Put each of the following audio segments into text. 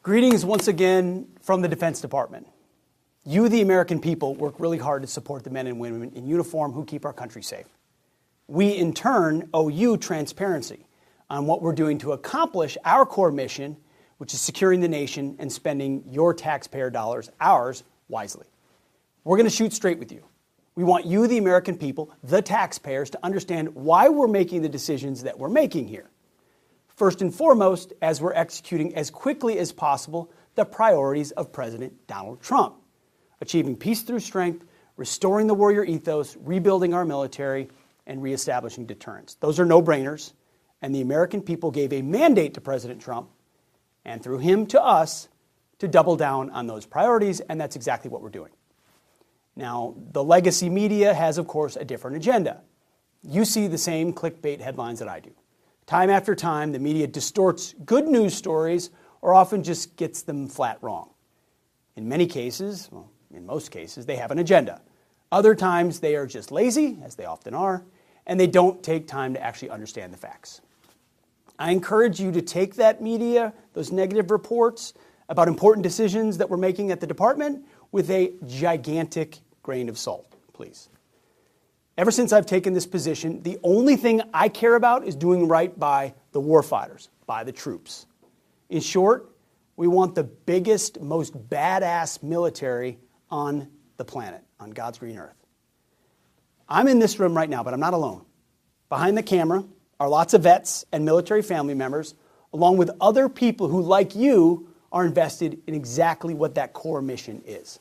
Greetings once again from the Defense Department. You, the American people, work really hard to support the men and women in uniform who keep our country safe. We, in turn, owe you transparency on what we're doing to accomplish our core mission, which is securing the nation and spending your taxpayer dollars, ours, wisely. We're going to shoot straight with you. We want you, the American people, the taxpayers, to understand why we're making the decisions that we're making here. First and foremost, as we're executing as quickly as possible the priorities of President Donald Trump. Achieving peace through strength, restoring the warrior ethos, rebuilding our military, and reestablishing deterrence. Those are no-brainers, and the American people gave a mandate to President Trump, and through him to us, to double down on those priorities, and that's exactly what we're doing. Now, the legacy media has, of course, a different agenda. You see the same clickbait headlines that I do. Time after time, the media distorts good news stories or often just gets them flat wrong. In many cases, well, in most cases, they have an agenda. Other times, they are just lazy, as they often are, and they don't take time to actually understand the facts. I encourage you to take that media, those negative reports about important decisions that we're making at the department, with a gigantic grain of salt, please. Ever since I've taken this position, the only thing I care about is doing right by the warfighters, by the troops. In short, we want the biggest, most badass military on the planet, on God's green earth. I'm in this room right now, but I'm not alone. Behind the camera are lots of vets and military family members, along with other people who, like you, are invested in exactly what that core mission is.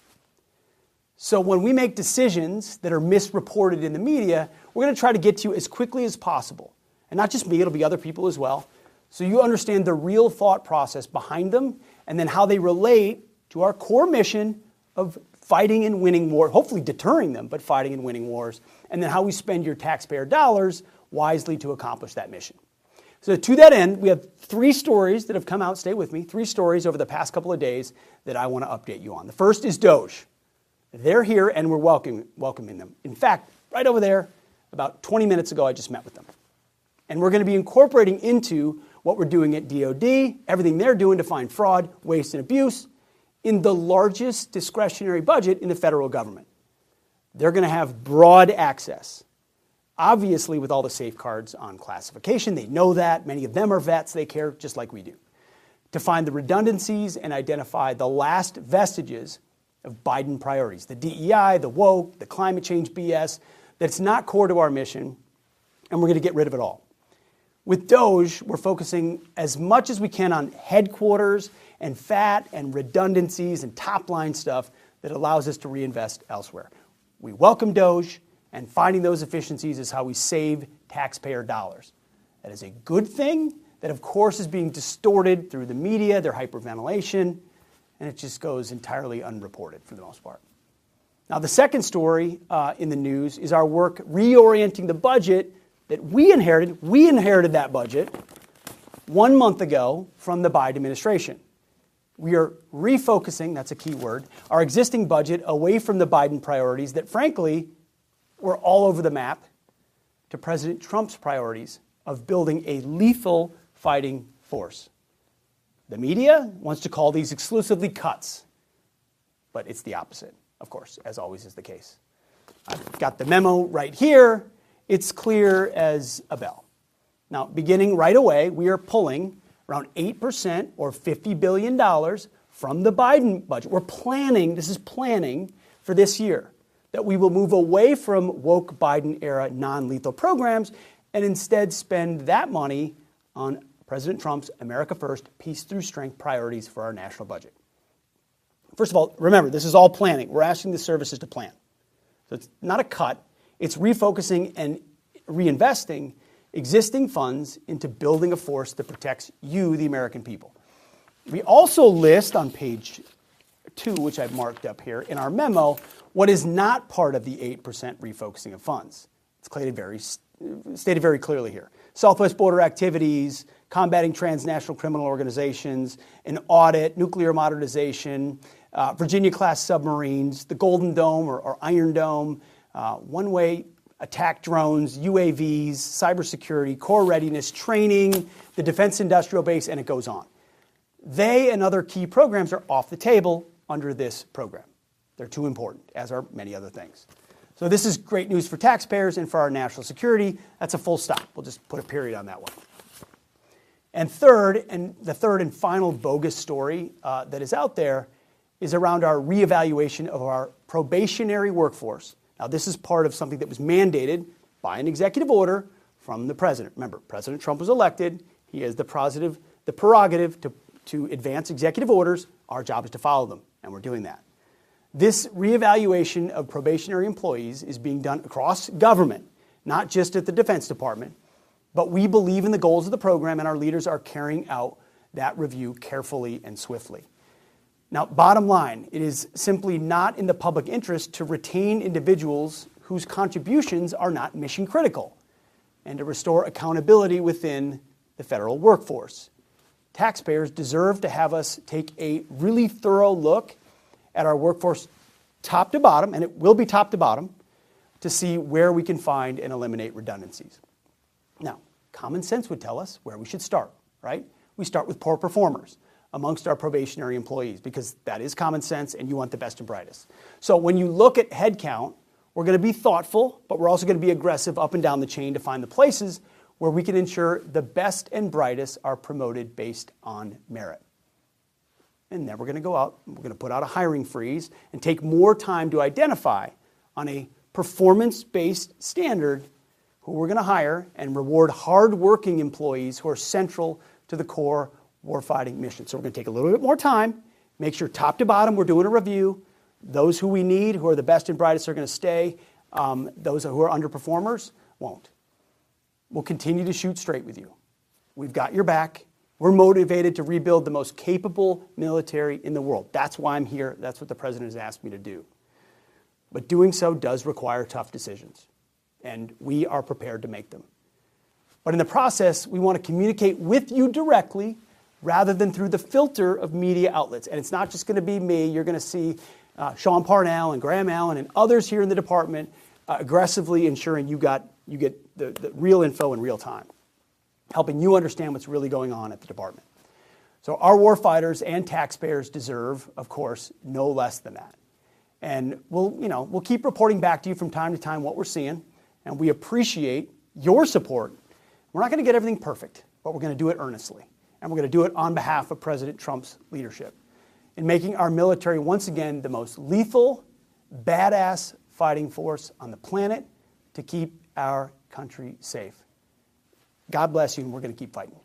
So when we make decisions that are misreported in the media, we're going to try to get to you as quickly as possible. And not just me, it'll be other people as well. So you understand the real thought process behind them and then how they relate to our core mission of fighting and winning war, hopefully deterring them, but fighting and winning wars, and then how we spend your taxpayer dollars wisely to accomplish that mission. So to that end, we have 3 stories that have come out, stay with me, 3 stories over the past couple of days that I want to update you on. The first is DOGE. They're here and we're welcoming them. In fact, right over there, about 20 minutes ago, I just met with them. And we're going to be incorporating into what we're doing at DOD, everything they're doing to find fraud, waste, and abuse in the largest discretionary budget in the federal government. They're going to have broad access. Obviously, with all the safeguards on classification, they know that. Many of them are vets. They care just like we do. To find the redundancies and identify the last vestiges of Biden priorities, the DEI, the woke, the climate change BS, that's not core to our mission, and we're going to get rid of it all. With DOGE, we're focusing as much as we can on headquarters and fat and redundancies and top-line stuff that allows us to reinvest elsewhere. We welcome DOGE, and finding those efficiencies is how we save taxpayer dollars. That is a good thing that, of course, is being distorted through the media, their hyperventilation, and it just goes entirely unreported for the most part. Now, the second story in the news is our work reorienting the budget that we inherited. We inherited that budget 1 month ago from the Biden administration. We are refocusing, that's a key word, our existing budget away from the Biden priorities that, frankly, were all over the map to President Trump's priorities of building a lethal fighting force. The media wants to call these exclusively cuts, but it's the opposite, of course, as always is the case. I've got the memo right here. It's clear as a bell. Now, beginning right away, we are pulling around 8% or $50 billion from the Biden budget. We're planning, this is planning for this year, that we will move away from woke Biden-era non-lethal programs and instead spend that money on President Trump's America First, Peace Through Strength priorities for our national budget. First of all, remember, this is all planning. We're asking the services to plan. So it's not a cut. It's refocusing and reinvesting existing funds into building a force that protects you, the American people. We also list on page 2, which I've marked up here, in our memo, what is not part of the 8% refocusing of funds. It's stated very clearly here. Southwest border activities, combating transnational criminal organizations, an audit, nuclear modernization, Virginia-class submarines, the Golden Dome or Iron Dome, one-way attack drones, UAVs, cybersecurity, core readiness, training, the defense industrial base, and it goes on. They and other key programs are off the table under this program. They're too important, as are many other things. So this is great news for taxpayers and for our national security. That's a full stop. We'll just put a period on that one. And the third and final bogus story that is out there is around our reevaluation of our probationary workforce. Now, this is part of something that was mandated by an executive order from the president. Remember, President Trump was elected. He has the prerogative to advance executive orders. Our job is to follow them, and we're doing that. This reevaluation of probationary employees is being done across government, not just at the Defense Department, but we believe in the goals of the program, and our leaders are carrying out that review carefully and swiftly. Now, bottom line, it is simply not in the public interest to retain individuals whose contributions are not mission critical and to restore accountability within the federal workforce. Taxpayers deserve to have us take a really thorough look at our workforce top to bottom, and it will be top to bottom, to see where we can find and eliminate redundancies. Now, common sense would tell us where we should start, right? We start with poor performers amongst our probationary employees because that is common sense and you want the best and brightest. So when you look at headcount, we're going to be thoughtful, but we're also going to be aggressive up and down the chain to find the places where we can ensure the best and brightest are promoted based on merit. And then we're going to go out, we're going to put out a hiring freeze and take more time to identify on a performance-based standard who we're going to hire and reward hard-working employees who are central to the core warfighting mission. So we're going to take a little bit more time, make sure top to bottom we're doing a review. Those who we need, who are the best and brightest, are going to stay. Those who are underperformers won't. We'll continue to shoot straight with you. We've got your back. We're motivated to rebuild the most capable military in the world. That's why I'm here. That's what the president has asked me to do. But doing so does require tough decisions, and we are prepared to make them. But in the process, we want to communicate with you directly rather than through the filter of media outlets. And it's not just going to be me. You're going to see Sean Parnell and Graham Allen and others here in the department aggressively ensuring you get the real info in real time, helping you understand what's really going on at the department. So our warfighters and taxpayers deserve, of course, no less than that. And we'll keep reporting back to you from time to time what we're seeing, and we appreciate your support. We're not going to get everything perfect, but we're going to do it earnestly, and we're going to do it on behalf of President Trump's leadership in making our military once again the most lethal, badass fighting force on the planet to keep our country safe. God bless you, and we're going to keep fighting.